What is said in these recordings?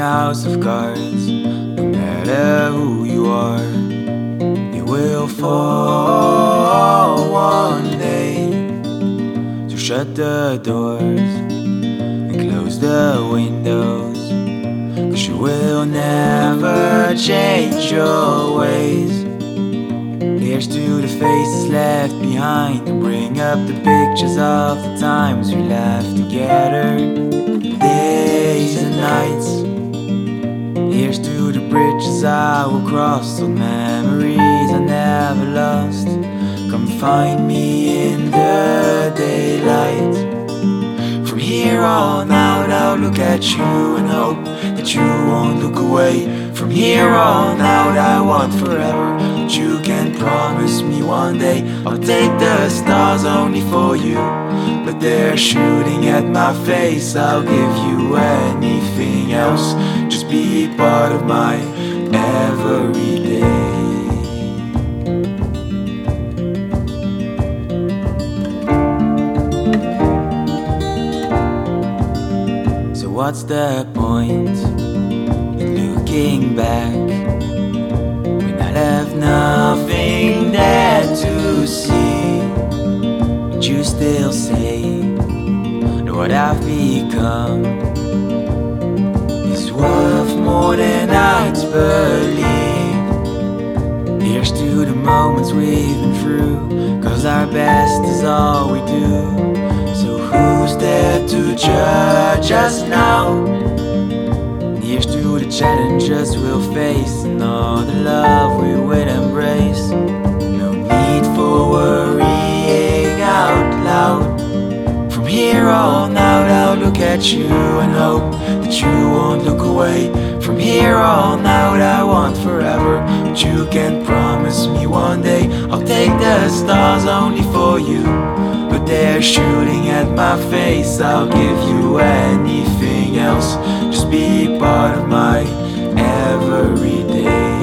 a house of cards. No matter who you are, it will fall one day. So shut the doors and close the windows, 'cause you will never change your ways. Here's to the faces left behind, and bring up the pictures of the times we laughed together, days and nights. Here's to the bridges I will cross, old memories I never lost. Come find me in the daylight. From here on out I'll look at you and hope that you won't look away. From here on out I want forever, but you can promise me one day I'll take the stars only for you. But they're shooting at my face, I'll give you anything else. Just be part of my everyday. So what's the point in looking back when I left nothing there to see? But you still say that what I've become is worth more than I'd believe. Here's to the moments we've been through, 'cause our best is all we do. So who's there to judge us now? Here's to the challenges we'll face, and all the love we will embrace. No need for worrying out loud. From here on out I'll look at you and hope that you won't look away. From here on out I want forever, but you can promise me one day I'll take the stars only for you. But they're shooting at my face, I'll give you anything else. Just be part of my everyday.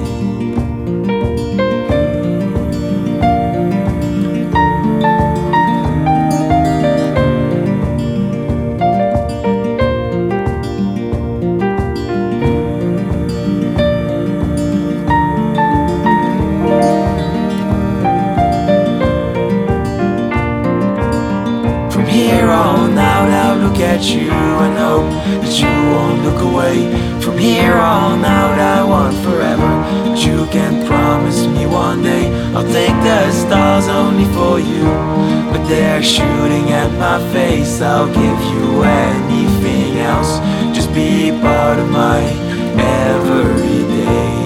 From here on out I'll look at you and hope that you won't look away. From here on out I want forever, but you can promise me one day I'll take the stars only for you. But they're shooting at my face, I'll give you anything else. Just be part of my everyday.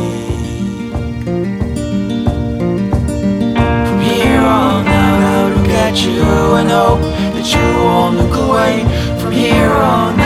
From here on out I'll look at you and hope that you won't look away. From here on